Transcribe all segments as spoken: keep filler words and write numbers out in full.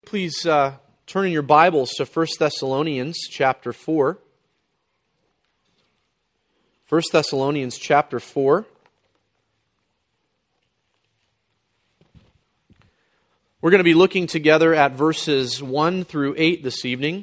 Please uh, turn in your Bibles to First Thessalonians chapter four. First Thessalonians chapter four. We're going to be looking together at verses one through eight this evening.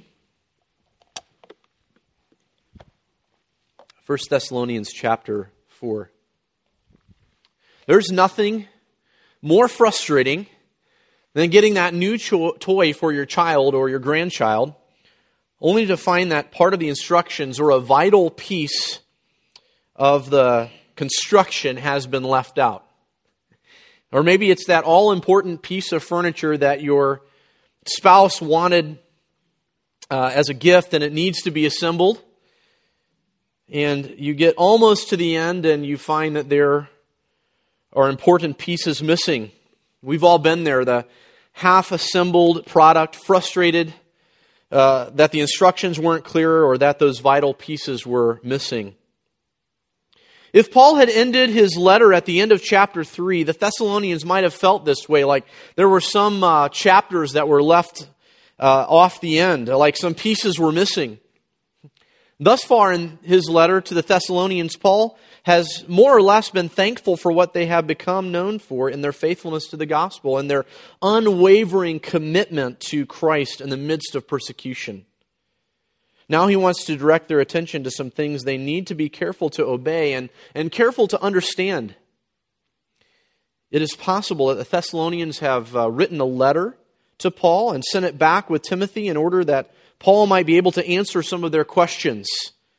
First Thessalonians chapter four. There's nothing more frustrating than getting that new cho- toy for your child or your grandchild, only to find that part of the instructions or a vital piece of the construction has been left out. Or maybe it's that all-important piece of furniture that your spouse wanted uh, as a gift and it needs to be assembled. And you get almost to the end and you find that there are important pieces missing. We've all been there, the half-assembled product, frustrated uh, that the instructions weren't clear or that those vital pieces were missing. If Paul had ended his letter at the end of chapter three, the Thessalonians might have felt this way, like there were some uh, chapters that were left uh, off the end, like some pieces were missing. Thus far in his letter to the Thessalonians, Paul has more or less been thankful for what they have become known for in their faithfulness to the gospel and their unwavering commitment to Christ in the midst of persecution. Now he wants to direct their attention to some things they need to be careful to obey and, and careful to understand. It is possible that the Thessalonians have uh, written a letter to Paul and sent it back with Timothy in order that Paul might be able to answer some of their questions.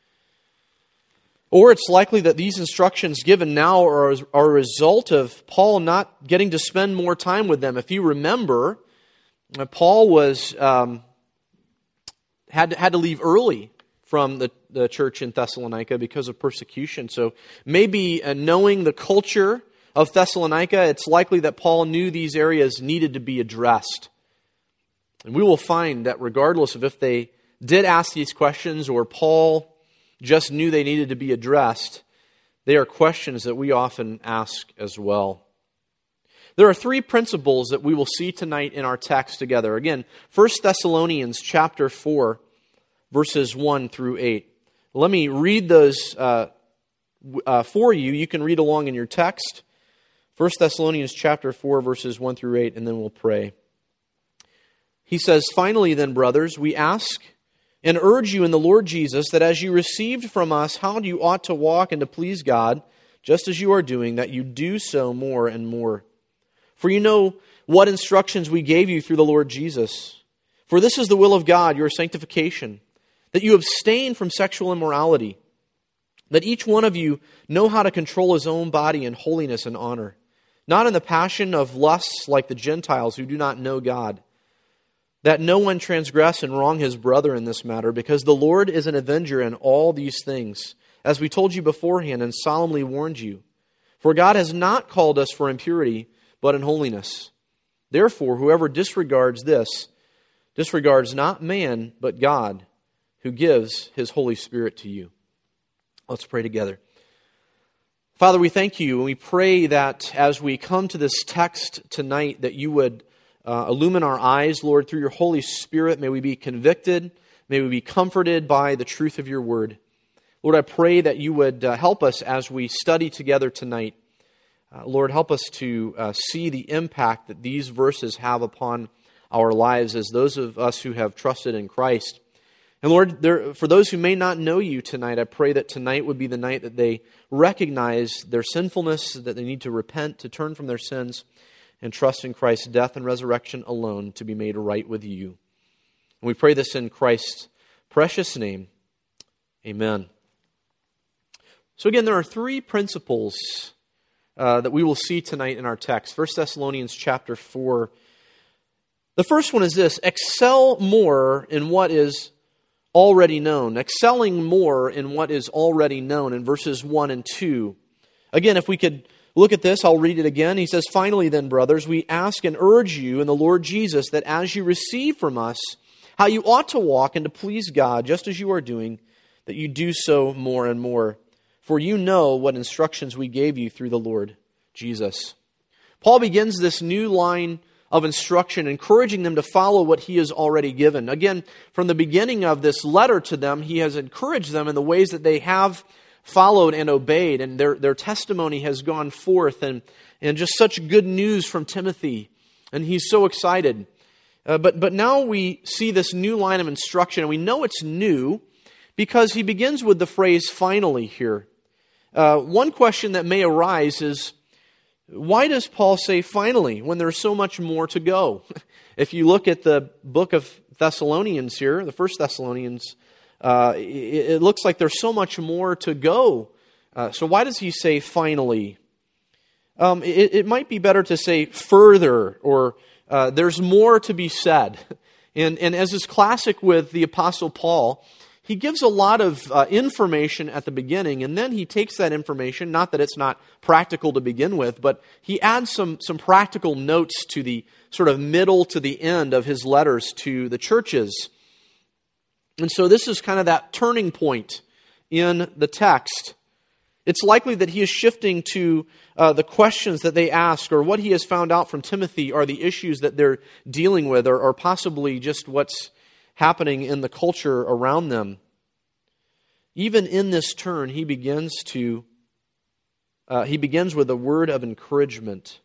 Or it's likely that these instructions given now are, are a result of Paul not getting to spend more time with them. If you remember, Paul was um, had, to, had to leave early from the, the church in Thessalonica because of persecution. So maybe uh, knowing the culture of Thessalonica, it's likely that Paul knew these areas needed to be addressed. And we will find that regardless of if they did ask these questions or Paul just knew they needed to be addressed, they are questions that we often ask as well. There are three principles that we will see tonight in our text together. Again, First Thessalonians chapter four, verses one through eight. Let me read those uh, uh, for you. You can read along in your text. First Thessalonians chapter four, verses one through eight, and then we'll pray. He says, "Finally then, brothers, we ask and urge you in the Lord Jesus that as you received from us how you ought to walk and to please God, just as you are doing, that you do so more and more. For you know what instructions we gave you through the Lord Jesus. For this is the will of God, your sanctification, that you abstain from sexual immorality, that each one of you know how to control his own body in holiness and honor, not in the passion of lusts like the Gentiles who do not know God, that no one transgress and wrong his brother in this matter, because the Lord is an avenger in all these things, as we told you beforehand and solemnly warned you. For God has not called us for impurity, but in holiness. Therefore, whoever disregards this, disregards not man, but God, who gives his Holy Spirit to you." Let's pray together. Father, we thank you, and we pray that as we come to this text tonight, that you would Uh, illumine our eyes, Lord, through your Holy Spirit. May we be convicted. May we be comforted by the truth of your word. Lord, I pray that you would uh, help us as we study together tonight. Uh, Lord, help us to uh, see the impact that these verses have upon our lives as those of us who have trusted in Christ. And Lord, there, for those who may not know you tonight, I pray that tonight would be the night that they recognize their sinfulness, that they need to repent, to turn from their sins, and trust in Christ's death and resurrection alone to be made right with you. And we pray this in Christ's precious name. Amen. So again, there are three principles uh, that we will see tonight in our text. First Thessalonians chapter four. The first one is this: excel more in what is already known. Excelling more in what is already known in verses one and two. Again, if we could look at this, I'll read it again. He says, "Finally then, brothers, we ask and urge you in the Lord Jesus that as you receive from us how you ought to walk and to please God, just as you are doing, that you do so more and more. For you know what instructions we gave you through the Lord Jesus." Paul begins this new line of instruction, encouraging them to follow what he has already given. Again, from the beginning of this letter to them, he has encouraged them in the ways that they have followed and obeyed, and their, their testimony has gone forth, and, and just such good news from Timothy, and he's so excited. Uh, but, but now we see this new line of instruction, and we know it's new because he begins with the phrase, finally, here. Uh, one question that may arise is, why does Paul say finally when there's so much more to go? If you look at the book of Thessalonians here, the First Thessalonians, uh, it, it looks like there's so much more to go. Uh, so why does he say finally? Um, it, it might be better to say further, or uh, there's more to be said. And, and as is classic with the Apostle Paul, he gives a lot of uh, information at the beginning, and then he takes that information, not that it's not practical to begin with, but he adds some, some practical notes to the sort of middle to the end of his letters to the churches. And so this is kind of that turning point in the text. It's likely that he is shifting to uh, the questions that they ask, or what he has found out from Timothy are the issues that they're dealing with, or, or possibly just what's happening in the culture around them. Even in this turn, he begins to uh, he begins with a word of encouragement.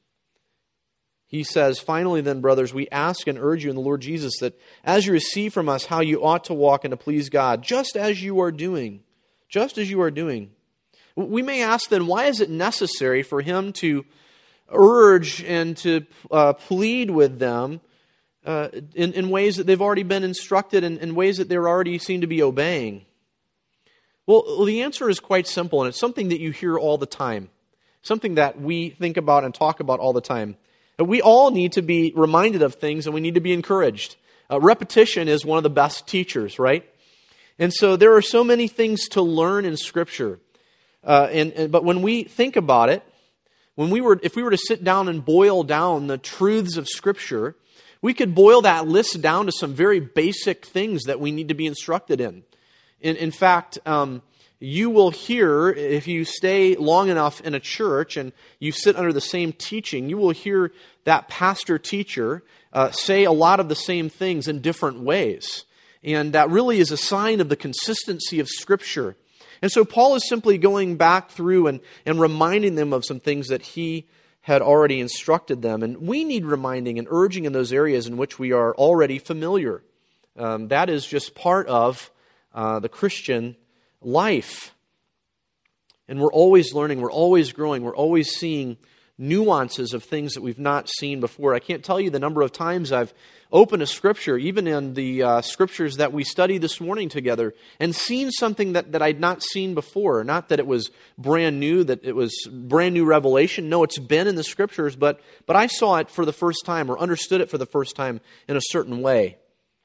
He says, "Finally then, brothers, we ask and urge you in the Lord Jesus that as you receive from us how you ought to walk and to please God, just as you are doing, just as you are doing." We may ask then, why is it necessary for him to urge and to uh, plead with them Uh, in, in ways that they've already been instructed, and in ways that they already seem to be obeying? Well, the answer is quite simple, and it's something that you hear all the time, something that we think about and talk about all the time. We all need to be reminded of things, and we need to be encouraged. Uh, repetition is one of the best teachers, right? And so there are so many things to learn in Scripture. Uh, and, and but when we think about it, when we were, if we were to sit down and boil down the truths of Scripture, we could boil that list down to some very basic things that we need to be instructed in. In, in fact, um, you will hear, if you stay long enough in a church and you sit under the same teaching, you will hear that pastor-teacher uh, say a lot of the same things in different ways. And that really is a sign of the consistency of Scripture. And so Paul is simply going back through and, and reminding them of some things that he had already instructed them. And we need reminding and urging in those areas in which we are already familiar. Um, that is just part of uh, the Christian life. And we're always learning, we're always growing, we're always seeing nuances of things that we've not seen before. I can't tell you the number of times I've opened a scripture, even in the uh, scriptures that we studied this morning together, and seen something that, that I'd not seen before. Not that it was brand new, that it was brand new revelation. No, it's been in the scriptures, but, but I saw it for the first time, or understood it for the first time in a certain way.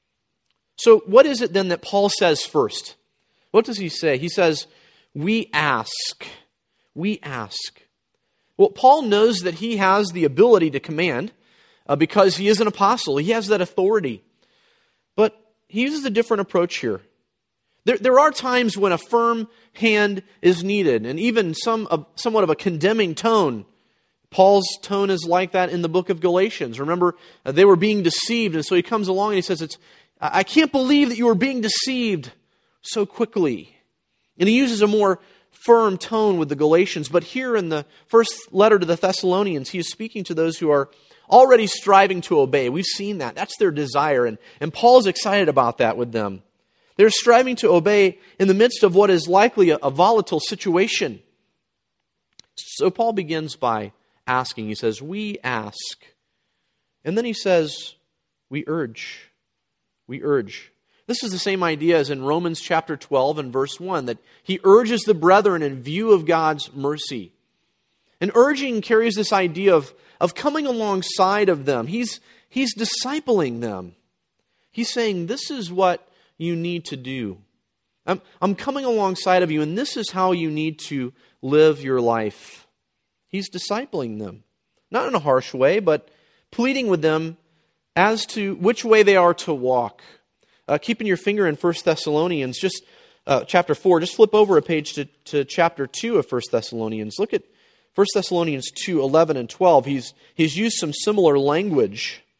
So what is it then that Paul says first? What does he say? He says, we ask. We ask. Well, Paul knows that he has the ability to command uh, because he is an apostle. He has that authority. But he uses a different approach here. There, there are times when a firm hand is needed, and even some uh, somewhat of a condemning tone. Paul's tone is like that in the book of Galatians. Remember, uh, they were being deceived, and so he comes along and he says, "It's I can't believe that you were being deceived so quickly." And he uses a more firm tone with the Galatians. But here in the first letter to the Thessalonians, he is speaking to those who are already striving to obey. We've seen that. That's their desire. And, and Paul's excited about that with them. They're striving to obey in the midst of what is likely a, a volatile situation. So Paul begins by asking. He says, we ask. And then he says, we urge. We urge. This is the same idea as in Romans chapter twelve and verse one, that he urges the brethren in view of God's mercy. And urging carries this idea of, of coming alongside of them. He's, he's discipling them. He's saying, this is what you need to do. I'm, I'm coming alongside of you, and this is how you need to live your life. He's discipling them. Not in a harsh way, but pleading with them as to which way they are to walk. Uh, keeping your finger in First Thessalonians, just uh, chapter four, just flip over a page to, to chapter two of First Thessalonians. Look at First Thessalonians two, eleven and twelve. He's, he's used some similar language.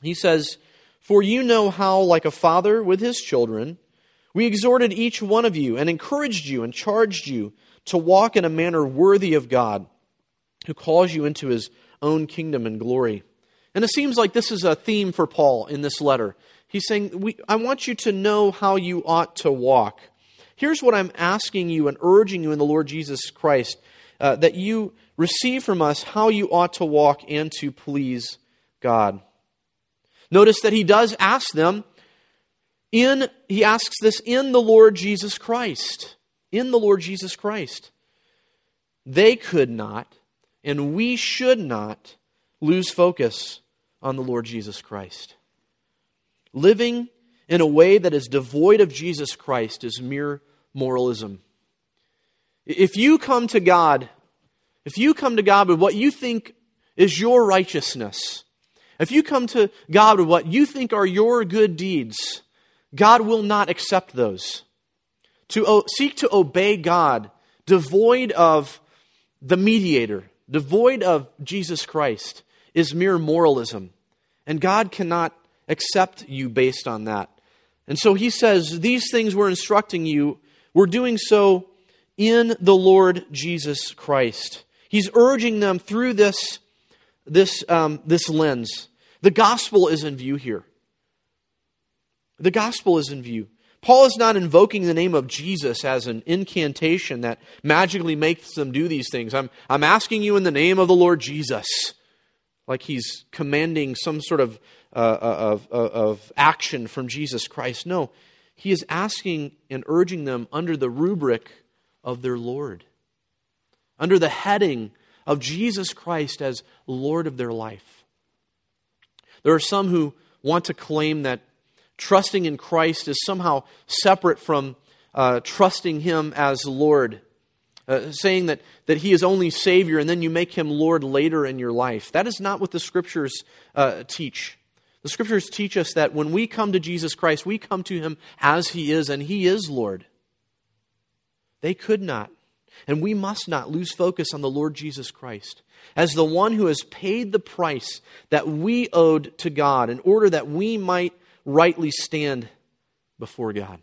He says, "For you know how, like a father with his children, we exhorted each one of you and encouraged you and charged you to walk in a manner worthy of God, who calls you into His own kingdom and glory." And it seems like this is a theme for Paul in this letter. He's saying, we, I want you to know how you ought to walk. Here's what I'm asking you and urging you in the Lord Jesus Christ, uh, that you receive from us how you ought to walk and to please God. Notice that he does ask them, in he asks this in the Lord Jesus Christ. In the Lord Jesus Christ. They could not, and we should not, lose focus on the Lord Jesus Christ. Living in a way that is devoid of Jesus Christ is mere moralism. If you come to God, if you come to God with what you think is your righteousness, if you come to God with what you think are your good deeds, God will not accept those. To o- seek to obey God, devoid of the mediator, devoid of Jesus Christ, is mere moralism. And God cannot accept you based on that. And so he says, these things we're instructing you, we're doing so in the Lord Jesus Christ. He's urging them through this, this, um, this lens. The gospel is in view here. The gospel is in view. Paul is not invoking the name of Jesus as an incantation that magically makes them do these things. I'm, I'm asking you in the name of the Lord Jesus. Like he's commanding some sort of, uh, of, of, of action from Jesus Christ. No, he is asking and urging them under the rubric of their Lord. Under the heading of Jesus Christ as Lord of their life. There are some who want to claim that trusting in Christ is somehow separate from uh, trusting Him as Lord. Uh, saying that, that He is only Savior and then you make Him Lord later in your life. That is not what the Scriptures uh, teach. The Scriptures teach us that when we come to Jesus Christ, we come to Him as He is, and He is Lord. They could not, and we must not lose focus on the Lord Jesus Christ as the one who has paid the price that we owed to God in order that we might rightly stand before God.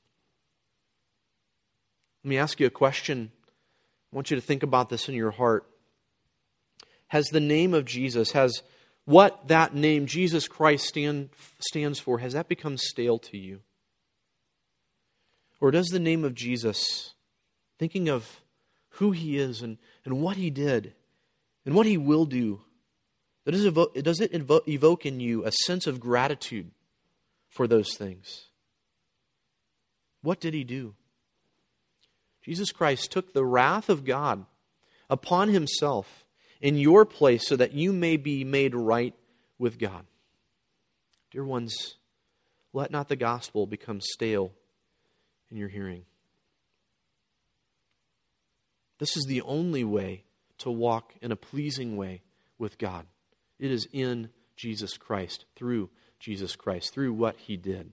Let me ask you a question. I want you to think about this in your heart. Has the name of Jesus, has what that name, Jesus Christ, stand, stands for, has that become stale to you? Or does the name of Jesus, thinking of who He is and, and what He did and what He will do, does it, evoke, does it evoke, evoke in you a sense of gratitude for those things? What did He do? Jesus Christ took the wrath of God upon Himself in your place so that you may be made right with God. Dear ones, let not the gospel become stale in your hearing. This is the only way to walk in a pleasing way with God. It is in Jesus Christ, through Jesus Christ, through what He did.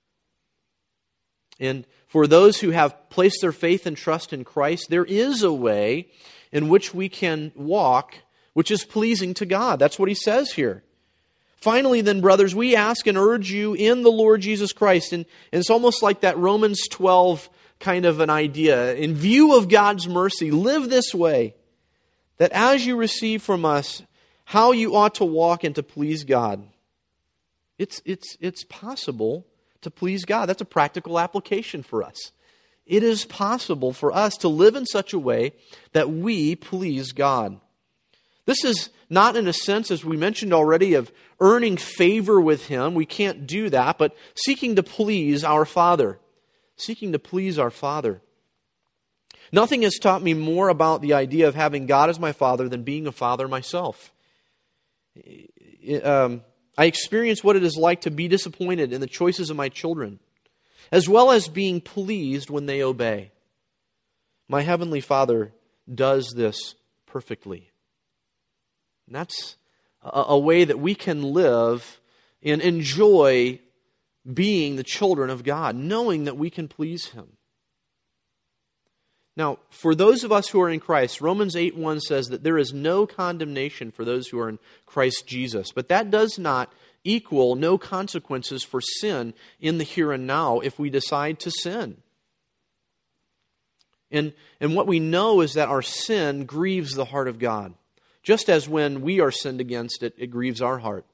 And for those who have placed their faith and trust in Christ, there is a way in which we can walk which is pleasing to God. That's what he says here. Finally, then, brothers, we ask and urge you in the Lord Jesus Christ. And, and it's almost like that Romans twelve kind of an idea. In view of God's mercy, live this way, that as you receive from us how you ought to walk and to please God. It's, it's, it's possible to please God. That's a practical application for us. It is possible for us to live in such a way that we please God. This is not in a sense, as we mentioned already, of earning favor with Him. We can't do that, but seeking to please our Father. Seeking to please our Father. Nothing has taught me more about the idea of having God as my Father than being a father myself. Um, I experience what it is like to be disappointed in the choices of my children, as well as being pleased when they obey. My Heavenly Father does this perfectly. And that's a, a way that we can live and enjoy being the children of God, knowing that we can please Him. Now, for those of us who are in Christ, Romans eight one says that there is no condemnation for those who are in Christ Jesus. But that does not equal no consequences for sin in the here and now if we decide to sin. And, and what we know is that our sin grieves the heart of God. Just as when we are sinned against, it, it grieves our heart.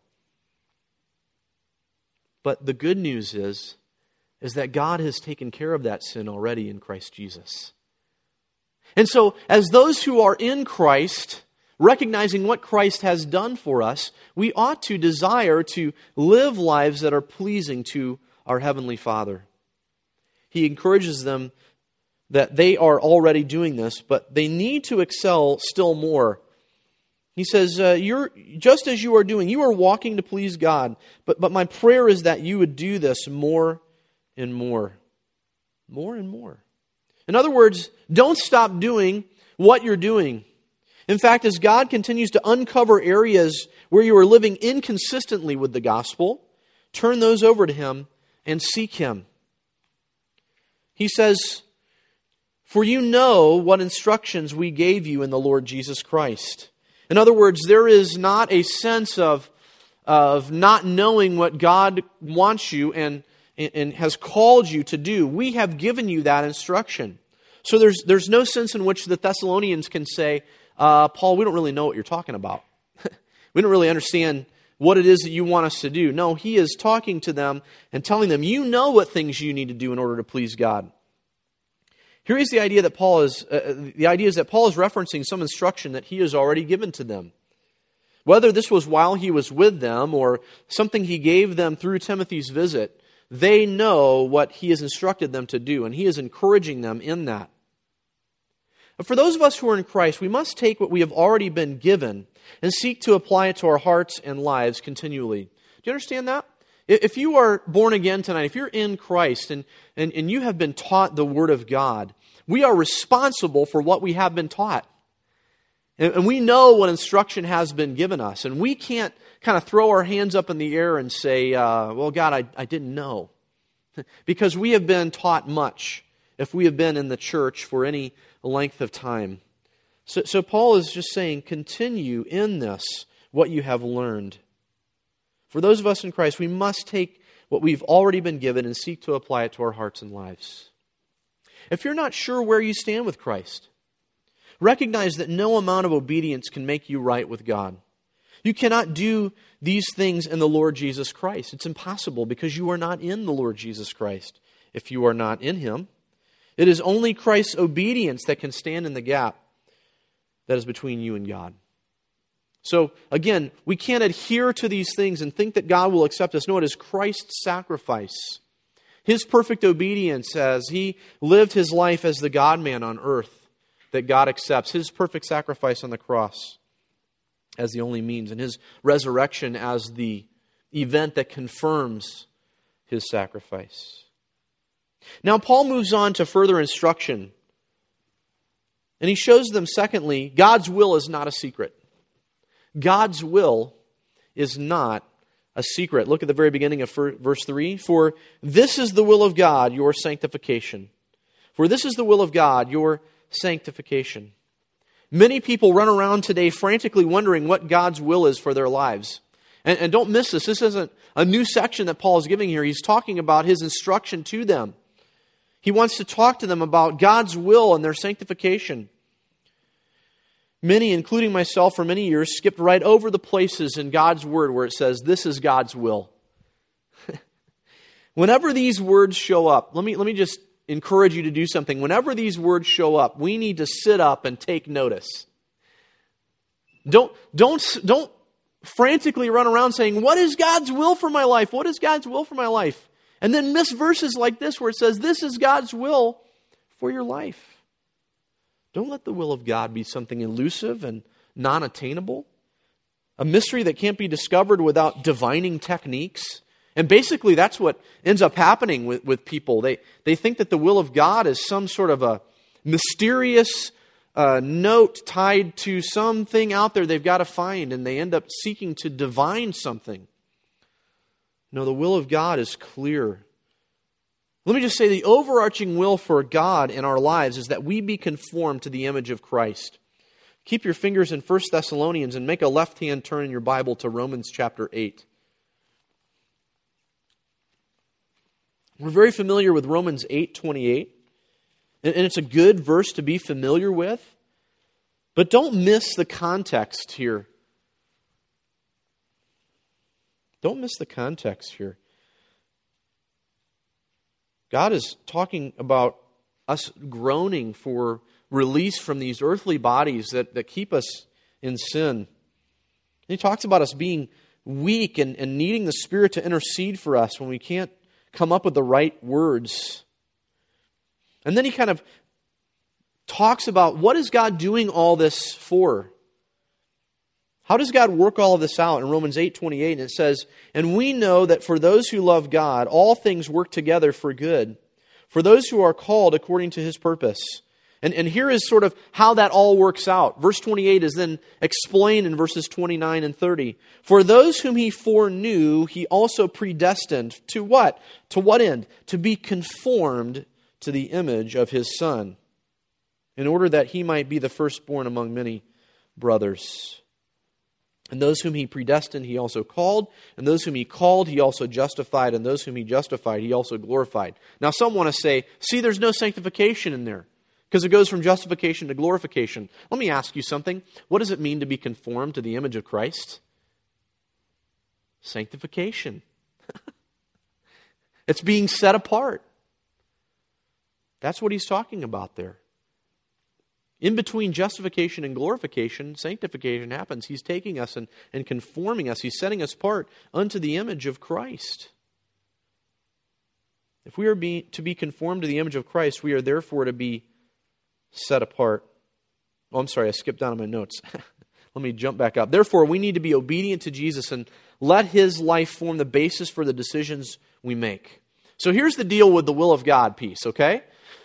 But the good news is, is that God has taken care of that sin already in Christ Jesus. And so, as those who are in Christ, recognizing what Christ has done for us, we ought to desire to live lives that are pleasing to our Heavenly Father. He encourages them that they are already doing this, but they need to excel still more. He says, uh, "You're just as you are doing, you are walking to please God, but, but my prayer is that you would do this more and more." More and more. In other words, don't stop doing what you're doing. In fact, as God continues to uncover areas where you are living inconsistently with the gospel, turn those over to Him and seek Him. He says, "For you know what instructions we gave you in the Lord Jesus Christ." In other words, there is not a sense of, of not knowing what God wants you and, and has called you to do. We have given you that instruction. So there's, there's no sense in which the Thessalonians can say, uh, Paul, we don't really know what you're talking about. We don't really understand what it is that you want us to do. No, he is talking to them and telling them, you know what things you need to do in order to please God. Here is the idea that Paul is, uh, the idea is that Paul is referencing some instruction that he has already given to them. Whether this was while he was with them or something he gave them through Timothy's visit, they know what he has instructed them to do, and he is encouraging them in that. But for those of us who are in Christ, we must take what we have already been given and seek to apply it to our hearts and lives continually. Do you understand that? If you are born again tonight, if you're in Christ and, and, and you have been taught the Word of God, we are responsible for what we have been taught. And, and we know what instruction has been given us. And we can't kind of throw our hands up in the air and say, uh, well, God, I, I didn't know. Because we have been taught much if we have been in the church for any length of time. So, so Paul is just saying, continue in this, what you have learned. For those of us in Christ, we must take what we've already been given and seek to apply it to our hearts and lives. If you're not sure where you stand with Christ, recognize that no amount of obedience can make you right with God. You cannot do these things in the Lord Jesus Christ. It's impossible because you are not in the Lord Jesus Christ if you are not in Him. It is only Christ's obedience that can stand in the gap that is between you and God. So, again, we can't adhere to these things and think that God will accept us. No, it is Christ's sacrifice. His perfect obedience as He lived His life as the God-man on earth that God accepts. His perfect sacrifice on the cross as the only means. And His resurrection as the event that confirms His sacrifice. Now, Paul moves on to further instruction. And he shows them, secondly, God's will is not a secret. God's will is not a secret. Look at the very beginning of verse three. For this is the will of God, your sanctification. For this is the will of God, your sanctification. Many people run around today frantically wondering what God's will is for their lives. And, and don't miss this. This isn't a new section that Paul is giving here. He's talking about his instruction to them. He wants to talk to them about God's will and their sanctification. Many, including myself for many years, skipped right over the places in God's Word where it says, this is God's will. Whenever these words show up, let me, let me just encourage you to do something. Whenever these words show up, we need to sit up and take notice. Don't, don't, don't frantically run around saying, what is God's will for my life? What is God's will for my life? And then miss verses like this where it says, this is God's will for your life. Don't let the will of God be something elusive and non-attainable. A mystery that can't be discovered without divining techniques. And basically that's what ends up happening with, with people. They, they think that the will of God is some sort of a mysterious uh, note tied to something out there they've got to find, and they end up seeking to divine something. No, the will of God is clear. Let me just say the overarching will for God in our lives is that we be conformed to the image of Christ. Keep your fingers in First Thessalonians and make a left-hand turn in your Bible to Romans chapter eight. We're very familiar with Romans eight twenty-eight, and it's a good verse to be familiar with, but don't miss the context here. Don't miss the context here. God is talking about us groaning for release from these earthly bodies that, that keep us in sin. And he talks about us being weak and, and needing the Spirit to intercede for us when we can't come up with the right words. And then he kind of talks about, what is God doing all this for? How does God work all of this out? In Romans eight twenty-eight, and it says, "And we know that for those who love God, all things work together for good, for those who are called according to His purpose." And, and here is sort of how that all works out. Verse twenty-eight is then explained in verses twenty-nine and thirty. "For those whom He foreknew, He also predestined." To what? To what end? To be conformed to the image of His Son, in order that He might be the firstborn among many brothers. "And those whom He predestined, He also called. And those whom He called, He also justified. And those whom He justified, He also glorified." Now some want to say, see, there's no sanctification in there, because it goes from justification to glorification. Let me ask you something. What does it mean to be conformed to the image of Christ? Sanctification. It's being set apart. That's what he's talking about there. In between justification and glorification, sanctification happens. He's taking us and, and conforming us. He's setting us apart unto the image of Christ. If we are be, to be conformed to the image of Christ, we are therefore to be set apart. Oh, I'm sorry, I skipped down on my notes. Let me jump back up. Therefore, we need to be obedient to Jesus and let His life form the basis for the decisions we make. So here's the deal with the will of God piece, okay?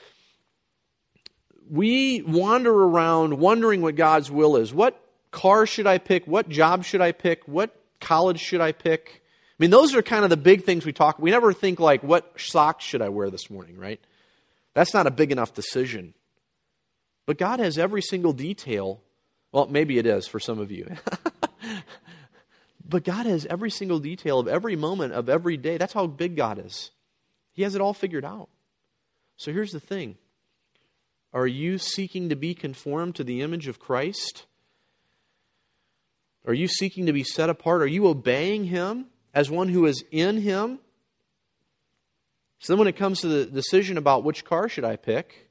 We wander around wondering what God's will is. What car should I pick? What job should I pick? What college should I pick? I mean, those are kind of the big things we talk. We never think like, what socks should I wear this morning, right? That's not a big enough decision. But God has every single detail. Well, maybe it is for some of you. But God has every single detail of every moment of every day. That's how big God is. He has it all figured out. So here's the thing. Are you seeking to be conformed to the image of Christ? Are you seeking to be set apart? Are you obeying Him as one who is in Him? So then when it comes to the decision about which car should I pick,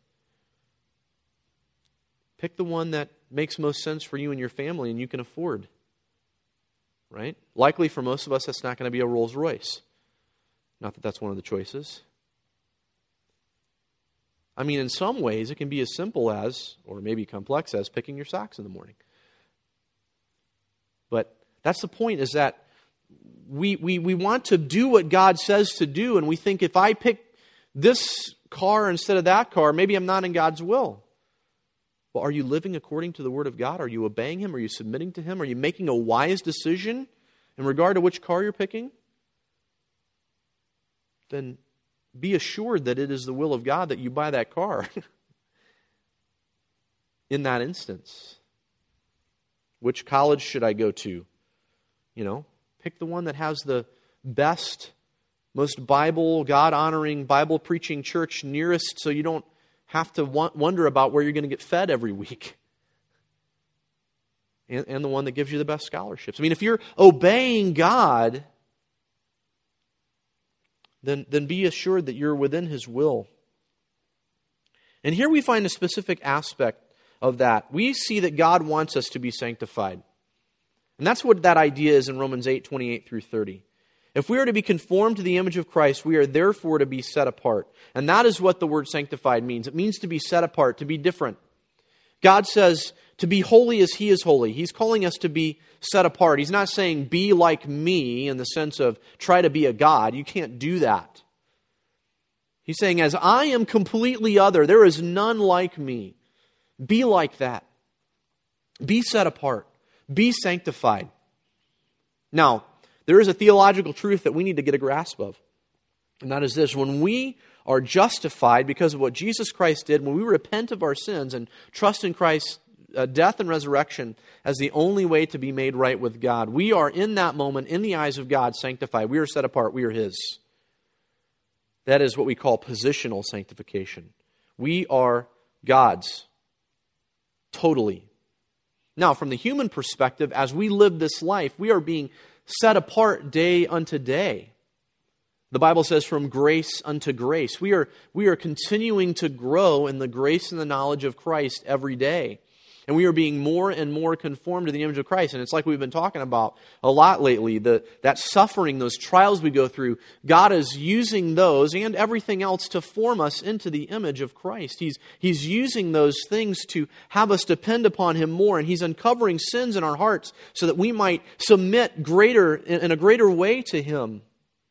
pick the one that makes most sense for you and your family and you can afford. Right? Likely for most of us, that's not going to be a Rolls Royce. Not that that's one of the choices. I mean, in some ways, it can be as simple as, or maybe complex as, picking your socks in the morning. But that's the point, is that we, we, we want to do what God says to do, and we think if I pick this car instead of that car, maybe I'm not in God's will. Well, are you living according to the Word of God? Are you obeying Him? Are you submitting to Him? Are you making a wise decision in regard to which car you're picking? Then be assured that it is the will of God that you buy that car in that instance. Which college should I go to? You know, pick the one that has the best, most Bible, God-honoring, Bible-preaching church nearest, so you don't have to wonder about where you're going to get fed every week. And, and the one that gives you the best scholarships. I mean, if you're obeying God, then, then be assured that you're within His will. And here we find a specific aspect of that. We see that God wants us to be sanctified. And that's what that idea is in Romans eight, twenty-eight through thirty. If we are to be conformed to the image of Christ, we are therefore to be set apart. And that is what the word sanctified means. It means to be set apart, to be different. God says to be holy as He is holy. He's calling us to be set apart. He's not saying be like me in the sense of try to be a God. You can't do that. He's saying as I am completely other, there is none like me. Be like that. Be set apart. Be sanctified. Now, there is a theological truth that we need to get a grasp of. And that is this. When we are justified because of what Jesus Christ did, when we repent of our sins and trust in Christ's uh, death and resurrection as the only way to be made right with God, we are in that moment, in the eyes of God, sanctified. We are set apart. We are His. That is what we call positional sanctification. We are God's. Totally. Now, from the human perspective, as we live this life, we are being set apart day unto day. The Bible says from grace unto grace. We are, we are continuing to grow in the grace and the knowledge of Christ every day. And we are being more and more conformed to the image of Christ. And it's like we've been talking about a lot lately, the, that suffering, those trials we go through, God is using those and everything else to form us into the image of Christ. He's, he's using those things to have us depend upon Him more. And He's uncovering sins in our hearts so that we might submit greater in, in a greater way to Him.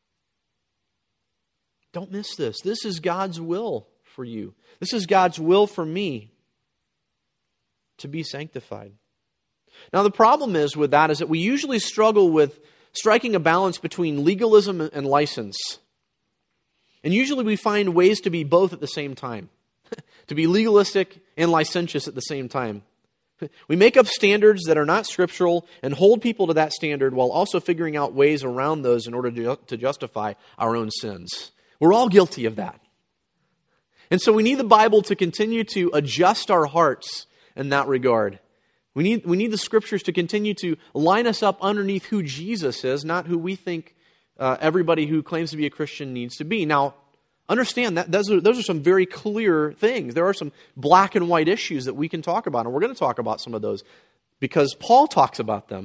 Don't miss this. This is God's will for you. This is God's will for me. To be sanctified. Now the problem is with that is that we usually struggle with striking a balance between legalism and license. And usually we find ways to be both at the same time. To be legalistic and licentious at the same time. We make up standards that are not scriptural and hold people to that standard while also figuring out ways around those in order to, to justify our own sins. We're all guilty of that. And so we need the Bible to continue to adjust our hearts in that regard. We need, we need the Scriptures to continue to line us up underneath who Jesus is, not who we think uh, everybody who claims to be a Christian needs to be. Now, understand that those are, those are some very clear things. There are some black and white issues that we can talk about, and we're going to talk about some of those because Paul talks about them.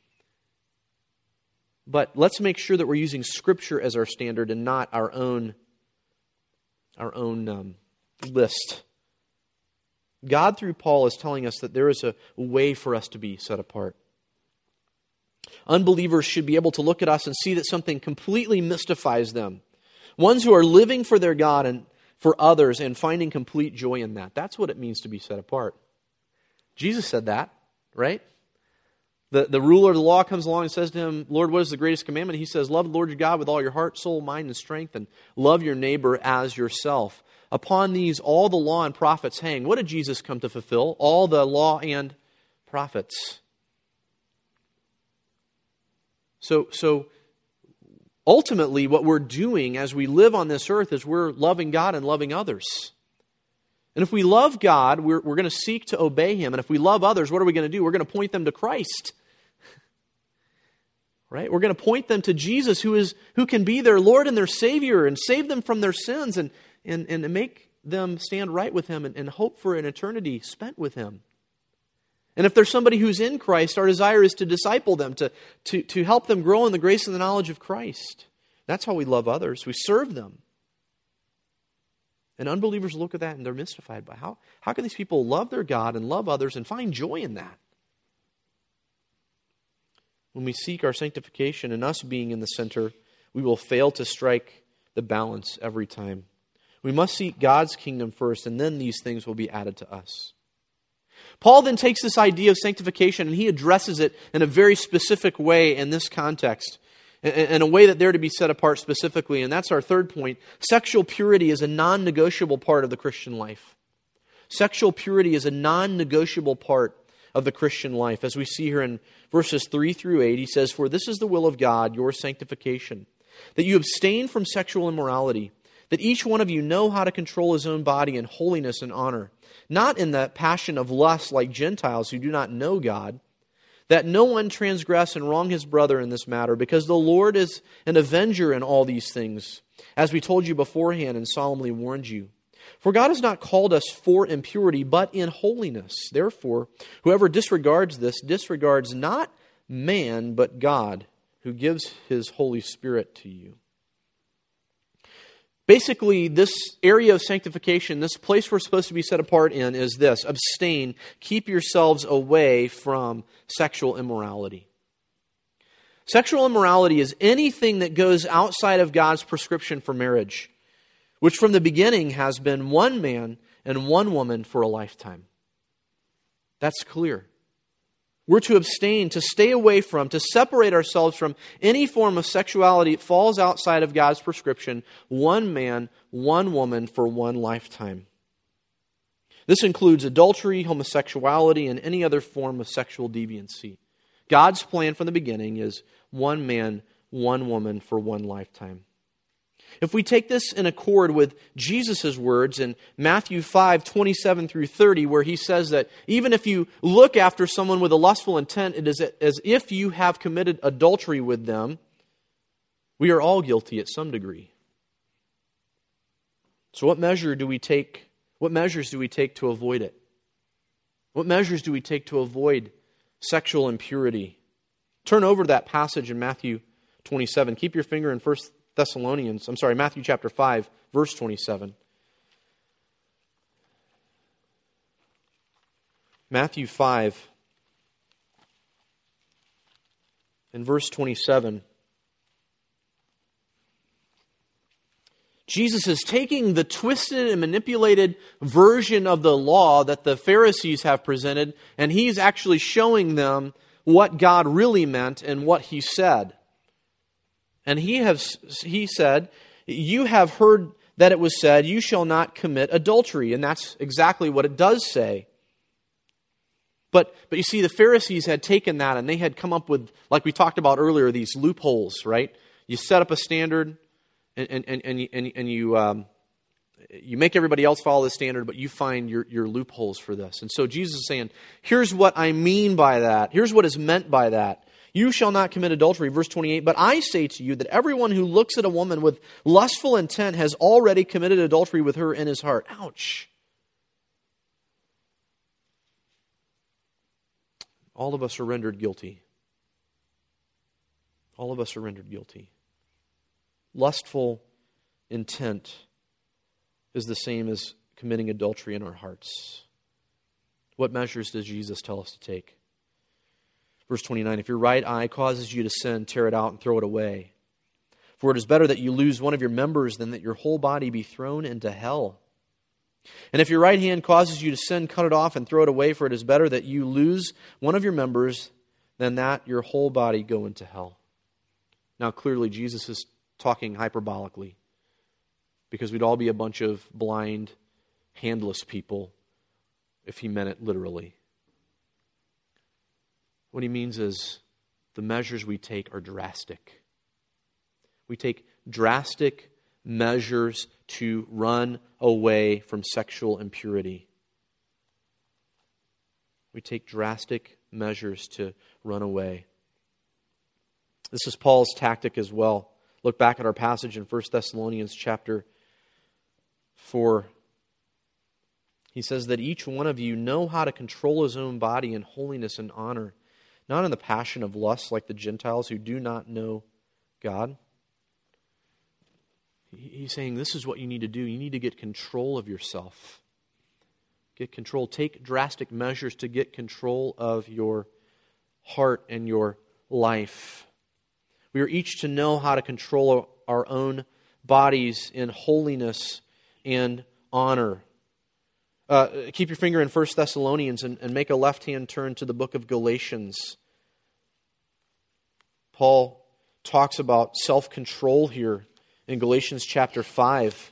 But let's make sure that we're using Scripture as our standard and not our own, our own um, list. God, through Paul, is telling us that there is a way for us to be set apart. Unbelievers should be able to look at us and see that something completely mystifies them. Ones who are living for their God and for others and finding complete joy in that. That's what it means to be set apart. Jesus said that, right? The, the ruler of the law comes along and says to him, Lord, what is the greatest commandment? He says, love the Lord your God with all your heart, soul, mind, and strength, and love your neighbor as yourself. Upon these, all the law and prophets hang. What did Jesus come to fulfill? All the law and prophets. So, so ultimately, what we're doing as we live on this earth is we're loving God and loving others. And if we love God, we're, we're going to seek to obey Him. And if we love others, what are we going to do? We're going to point them to Christ. Right? We're going to point them to Jesus, who is who can be their Lord and their Savior and save them from their sins and And, and make them stand right with Him and, and hope for an eternity spent with Him. And if there's somebody who's in Christ, our desire is to disciple them, to, to, to help them grow in the grace and the knowledge of Christ. That's how we love others. We serve them. And unbelievers look at that and they're mystified by how, how can these people love their God and love others and find joy in that? When we seek our sanctification and us being in the center, we will fail to strike the balance every time. We must seek God's kingdom first, and then these things will be added to us. Paul then takes this idea of sanctification and he addresses it in a very specific way in this context, in a way that they're to be set apart specifically. And that's our third point. Sexual purity is a non-negotiable part of the Christian life. Sexual purity is a non-negotiable part of the Christian life. As we see here in verses three through eight, he says, "For this is the will of God, your sanctification, that you abstain from sexual immorality, that each one of you know how to control his own body in holiness and honor, not in the passion of lust like Gentiles who do not know God, that no one transgress and wrong his brother in this matter, because the Lord is an avenger in all these things, as we told you beforehand and solemnly warned you. For God has not called us for impurity, but in holiness. Therefore, whoever disregards this disregards not man, but God, who gives His Holy Spirit to you." Basically, this area of sanctification, this place we're supposed to be set apart in is this: abstain, keep yourselves away from sexual immorality. Sexual immorality is anything that goes outside of God's prescription for marriage, which from the beginning has been one man and one woman for a lifetime. That's clear. We're to abstain, to stay away from, to separate ourselves from any form of sexuality that falls outside of God's prescription. One man, one woman for one lifetime. This includes adultery, homosexuality, and any other form of sexual deviancy. God's plan from the beginning is one man, one woman for one lifetime. If we take this in accord with Jesus' words in Matthew five, twenty-seven through thirty, where he says that even if you look after someone with a lustful intent, it is as if you have committed adultery with them, we are all guilty at some degree. So what measure do we take? What measures do we take to avoid it? What measures do we take to avoid sexual impurity? Turn over to that passage in Matthew twenty-seven. Keep your finger in First Thessalonians, I'm sorry, Matthew chapter five, verse twenty-seven. Matthew five, in verse twenty-seven. Jesus is taking the twisted and manipulated version of the law that the Pharisees have presented, and he's actually showing them what God really meant and what he said. And he has he said, you have heard that it was said, you shall not commit adultery. And that's exactly what it does say. But but you see, the Pharisees had taken that and they had come up with, like we talked about earlier, these loopholes, right? You set up a standard and and and, and you, and, and you um, you make everybody else follow the standard, but you find your, your loopholes for this. And so Jesus is saying, here's what I mean by that. Here's what is meant by that. You shall not commit adultery, verse twenty-eight, but I say to you that everyone who looks at a woman with lustful intent has already committed adultery with her in his heart. Ouch. All of us are rendered guilty. All of us are rendered guilty. Lustful intent is the same as committing adultery in our hearts. What measures does Jesus tell us to take? Verse twenty-nine, if your right eye causes you to sin, tear it out and throw it away. For it is better that you lose one of your members than that your whole body be thrown into hell. And if your right hand causes you to sin, cut it off and throw it away, for it is better that you lose one of your members than that your whole body go into hell. Now clearly Jesus is talking hyperbolically, because we'd all be a bunch of blind, handless people if he meant it literally. What he means is the measures we take are drastic. We take drastic measures to run away from sexual impurity. We take drastic measures to run away. This is Paul's tactic as well. Look back at our passage in First Thessalonians chapter four. He says that each one of you know how to control his own body in holiness and honor, not in the passion of lust like the Gentiles who do not know God. He's saying this is what you need to do. You need to get control of yourself. Get control. Take drastic measures to get control of your heart and your life. We are each to know how to control our own bodies in holiness and honor. Uh, keep your finger in First Thessalonians and, and make a left-hand turn to the book of Galatians. Paul talks about self-control here in Galatians chapter five.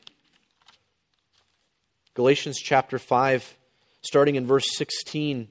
Galatians chapter five, starting in verse sixteen.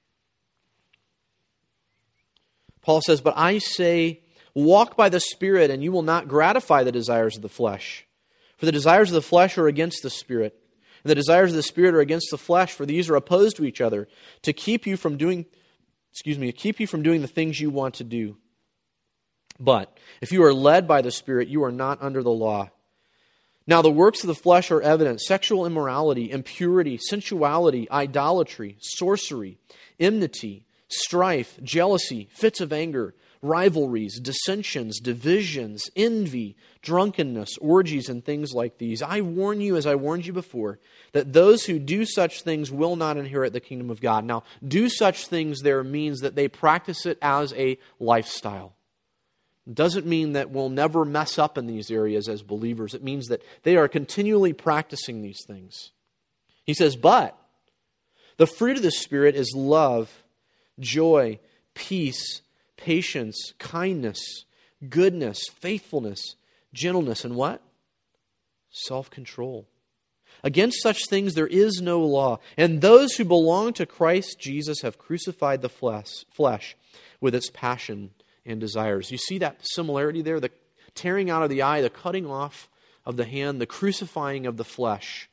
Paul says, but I say, walk by the Spirit, and you will not gratify the desires of the flesh. For the desires of the flesh are against the Spirit, and the desires of the Spirit are against the flesh, for these are opposed to each other, to keep you from doing, excuse me, to keep you from doing the things you want to do. But if you are led by the Spirit, you are not under the law. Now the works of the flesh are evident: sexual immorality, impurity, sensuality, idolatry, sorcery, enmity, strife, jealousy, fits of anger, rivalries, dissensions, divisions, envy, drunkenness, orgies, and things like these. I warn you, as I warned you before, that those who do such things will not inherit the kingdom of God. Now, do such things there means that they practice it as a lifestyle. It doesn't mean that we'll never mess up in these areas as believers. It means that they are continually practicing these things. He says, but the fruit of the Spirit is love, joy, peace, patience, kindness, goodness, faithfulness, gentleness, and what? Self-control. Against such things there is no law. And those who belong to Christ Jesus have crucified the flesh, flesh with its passion and desires. You see that similarity there? The tearing out of the eye, the cutting off of the hand, the crucifying of the flesh.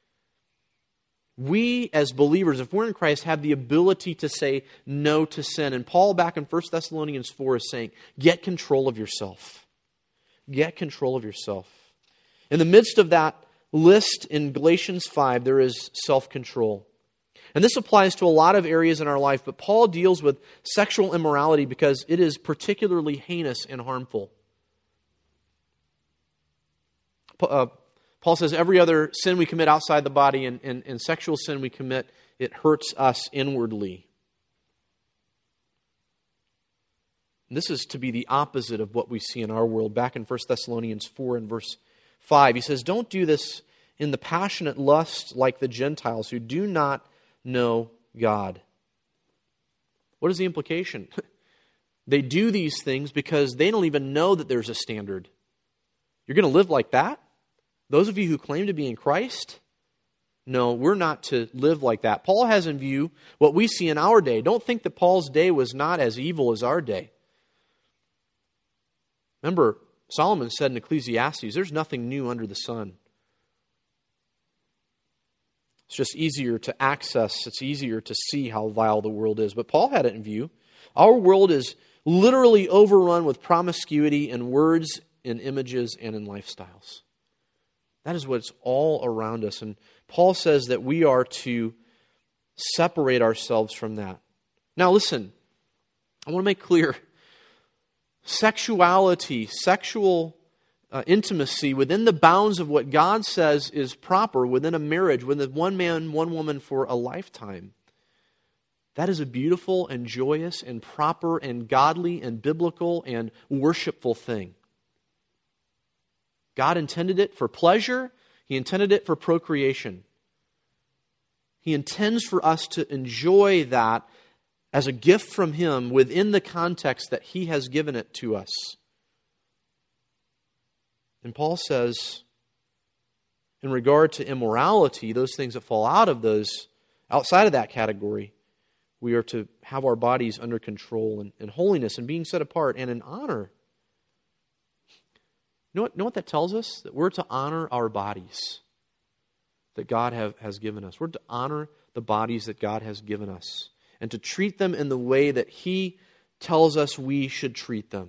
We, as believers, if we're in Christ, have the ability to say no to sin. And Paul, back in First Thessalonians four, is saying, get control of yourself. Get control of yourself. In the midst of that list in Galatians five, there is self-control. And this applies to a lot of areas in our life, but Paul deals with sexual immorality because it is particularly heinous and harmful. Uh, Paul says every other sin we commit outside the body and, and, and sexual sin we commit, it hurts us inwardly. And this is to be the opposite of what we see in our world. Back in First Thessalonians four and verse five, he says, don't do this in the passionate lust like the Gentiles who do not know God. What is the implication? They do these things because they don't even know that there's a standard. You're going to live like that? Those of you who claim to be in Christ? No, we're not to live like that. Paul has in view what we see in our day. Don't think that Paul's day was not as evil as our day. Remember, Solomon said in Ecclesiastes, there's nothing new under the sun. It's just easier to access. It's easier to see how vile the world is. But Paul had it in view. Our world is literally overrun with promiscuity in words, in images, and in lifestyles. That is what's all around us. And Paul says that we are to separate ourselves from that. Now listen, I want to make clear, sexuality, sexual uh, intimacy within the bounds of what God says is proper within a marriage, within one man, one woman for a lifetime, that is a beautiful and joyous and proper and godly and biblical and worshipful thing. God intended it for pleasure. He intended it for procreation. He intends for us to enjoy that as a gift from Him within the context that He has given it to us. And Paul says, in regard to immorality, those things that fall out of those, outside of that category, we are to have our bodies under control and, and holiness and being set apart and in honor. You know what, know what that tells us? That we're to honor our bodies that God have, has given us. We're to honor the bodies that God has given us and to treat them in the way that He tells us we should treat them.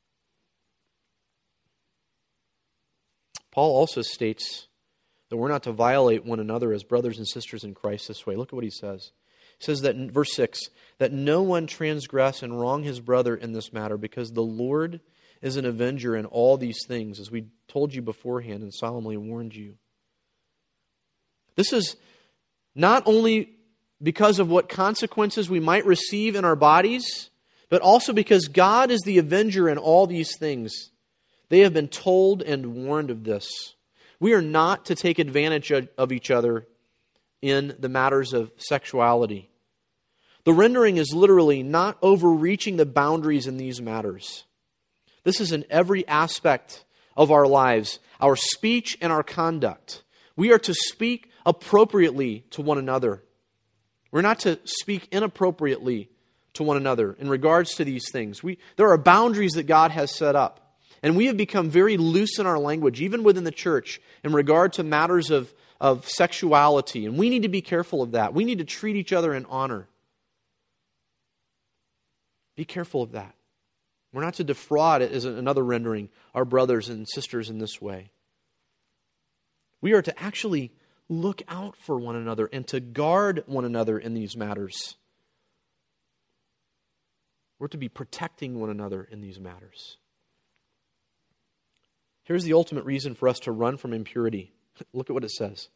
Paul also states that we're not to violate one another as brothers and sisters in Christ this way. Look at what he says. He says that in verse six, that no one transgress and wrong his brother in this matter, because the Lord is an avenger in all these things, as we told you beforehand and solemnly warned you. This is not only because of what consequences we might receive in our bodies, but also because God is the avenger in all these things. They have been told and warned of this. We are not to take advantage of each other in the matters of sexuality. The rendering is literally not overreaching the boundaries in these matters. This is in every aspect of our lives, our speech and our conduct. We are to speak appropriately to one another. We're not to speak inappropriately to one another in regards to these things. We, there are boundaries that God has set up. And we have become very loose in our language, even within the church, in regard to matters of, of sexuality. And we need to be careful of that. We need to treat each other in honor. Be careful of that. We're not to defraud, as another rendering, our brothers and sisters in this way. We are to actually look out for one another and to guard one another in these matters. We're to be protecting one another in these matters. Here's the ultimate reason for us to run from impurity. Look at what it says.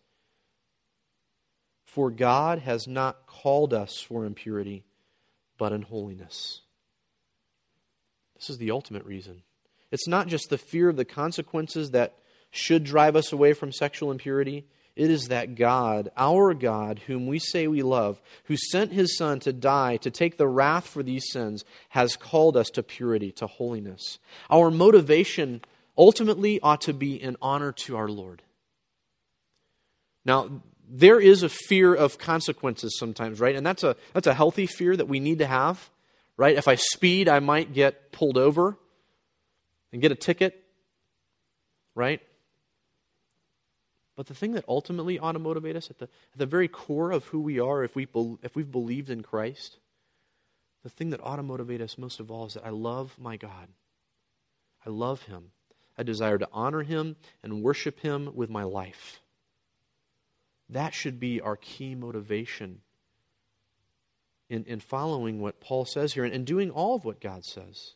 For God has not called us for impurity, but in holiness. This is the ultimate reason. It's not just the fear of the consequences that should drive us away from sexual impurity. It is that God, our God, whom we say we love, who sent His Son to die to take the wrath for these sins, has called us to purity, to holiness. Our motivation ultimately ought to be in honor to our Lord. Now, there is a fear of consequences sometimes, right? And that's a that's a healthy fear that we need to have, right? If I speed, I might get pulled over and get a ticket, right? But the thing that ultimately ought to motivate us at the, at the very core of who we are, if, we, if we've believed in Christ, the thing that ought to motivate us most of all is that I love my God. I love Him. I desire to honor Him and worship Him with my life. That should be our key motivation in, in following what Paul says here and, and doing all of what God says.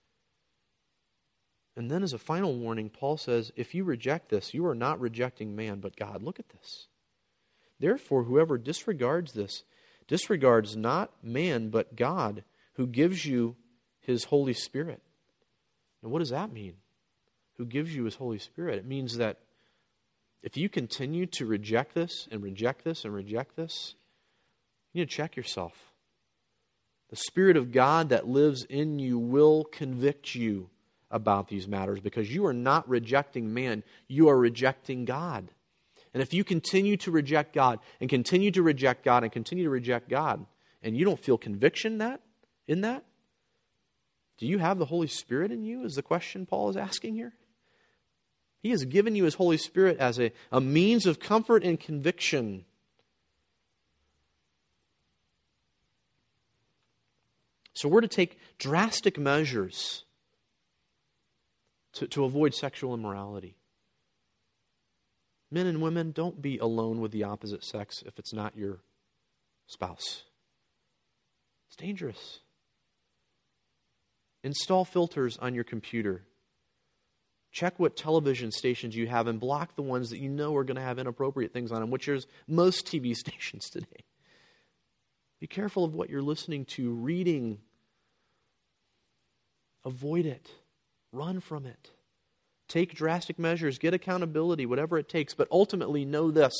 And then as a final warning, Paul says, if you reject this, you are not rejecting man, but God. Look at this. Therefore, whoever disregards this, disregards not man, but God, who gives you His Holy Spirit. And what does that mean? Who gives you His Holy Spirit? It means that if you continue to reject this and reject this and reject this, you need to check yourself. The Spirit of God that lives in you will convict you about these matters because you are not rejecting man, you are rejecting God. And if you continue to reject God and continue to reject God and continue to reject God, and you don't feel conviction that in that, do you have the Holy Spirit in you is the question Paul is asking here. He has given you His Holy Spirit as a, a means of comfort and conviction. So we're to take drastic measures to, to avoid sexual immorality. Men and women, don't be alone with the opposite sex if it's not your spouse. It's dangerous. Install filters on your computer. Check what television stations you have and block the ones that you know are going to have inappropriate things on them, which is most T V stations today. Be careful of what you're listening to, reading. Avoid it. Run from it. Take drastic measures. Get accountability, whatever it takes. But ultimately, know this.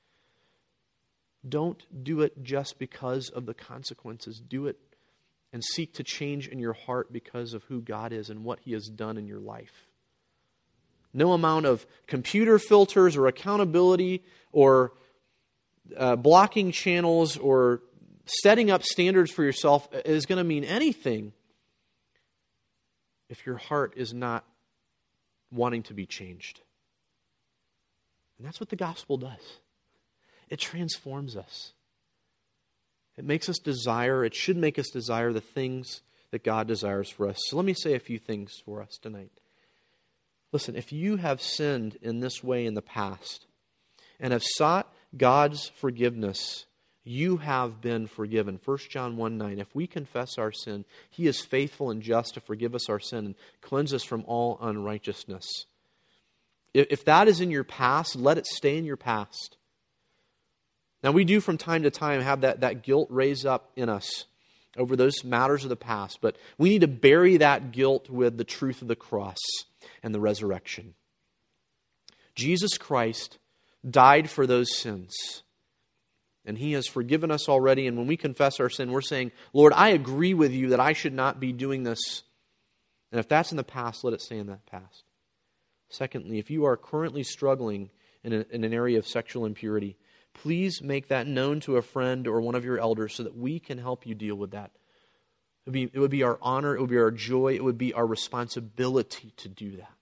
Don't do it just because of the consequences. Do it and seek to change in your heart because of who God is and what He has done in your life. No amount of computer filters or accountability or uh, blocking channels or setting up standards for yourself is going to mean anything if your heart is not wanting to be changed. And that's what the gospel does. It transforms us. It makes us desire, it should make us desire the things that God desires for us. So let me say a few things for us tonight. Listen, if you have sinned in this way in the past and have sought God's forgiveness, you have been forgiven. First John one nine, if we confess our sin, He is faithful and just to forgive us our sin and cleanse us from all unrighteousness. If that is in your past, let it stay in your past. Now we do from time to time have that, that guilt raise up in us over those matters of the past, but we need to bury that guilt with the truth of the cross and the resurrection. Jesus Christ died for those sins. And He has forgiven us already. And when we confess our sin, we're saying, Lord, I agree with You that I should not be doing this. And if that's in the past, let it stay in that past. Secondly, if you are currently struggling in, a, in an area of sexual impurity, please make that known to a friend or one of your elders so that we can help you deal with that. It would be, it would be our honor, it would be our joy, it would be our responsibility to do that.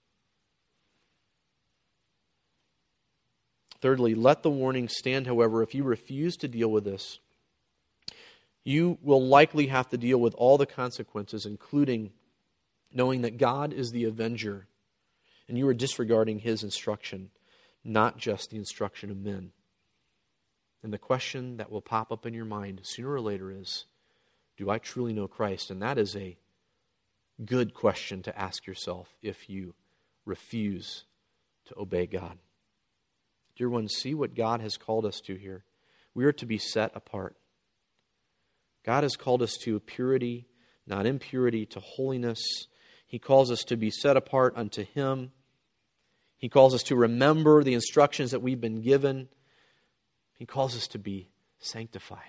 Thirdly, let the warning stand, however, if you refuse to deal with this, you will likely have to deal with all the consequences, including knowing that God is the avenger, and you are disregarding His instruction, not just the instruction of men. And the question that will pop up in your mind sooner or later is, do I truly know Christ? And that is a good question to ask yourself if you refuse to obey God. Dear ones, see what God has called us to here. We are to be set apart. God has called us to purity, not impurity, to holiness. He calls us to be set apart unto Him. He calls us to remember the instructions that we've been given. He calls us to be sanctified.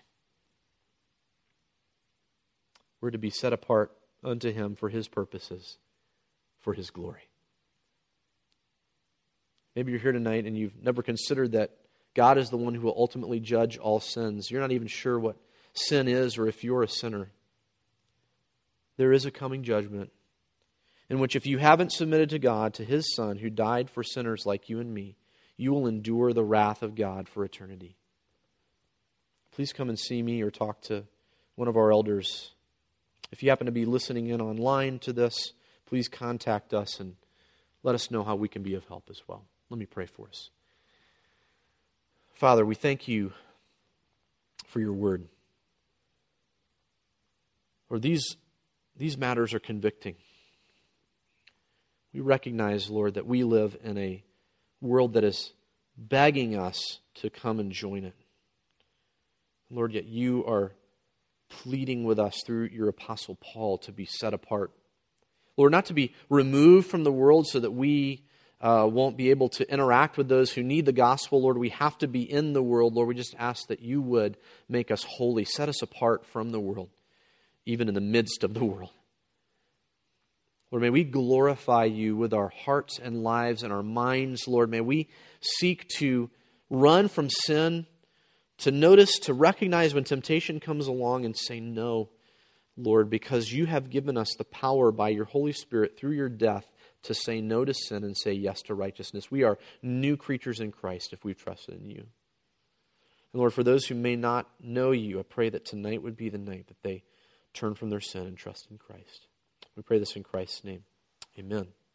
We're to be set apart unto Him for His purposes, for His glory. Maybe you're here tonight and you've never considered that God is the one who will ultimately judge all sins. You're not even sure what sin is or if you're a sinner. There is a coming judgment in which if you haven't submitted to God, to His Son who died for sinners like you and me, you will endure the wrath of God for eternity. Please come and see me or talk to one of our elders. If you happen to be listening in online to this, please contact us and let us know how we can be of help as well. Let me pray for us. Father, we thank you for your word. Lord, these, these matters are convicting. We recognize, Lord, that we live in a world that is begging us to come and join it. Lord, yet you are pleading with us through your apostle Paul to be set apart. Lord, not to be removed from the world so that we uh, won't be able to interact with those who need the gospel. Lord, we have to be in the world. Lord, we just ask that you would make us holy, set us apart from the world, even in the midst of the world. Lord, may we glorify you with our hearts and lives and our minds. Lord, may we seek to run from sin, to notice, to recognize when temptation comes along and say no, Lord, because you have given us the power by your Holy Spirit through your death to say no to sin and say yes to righteousness. We are new creatures in Christ if we've trusted in you. And Lord, for those who may not know you, I pray that tonight would be the night that they turn from their sin and trust in Christ. We pray this in Christ's name. Amen.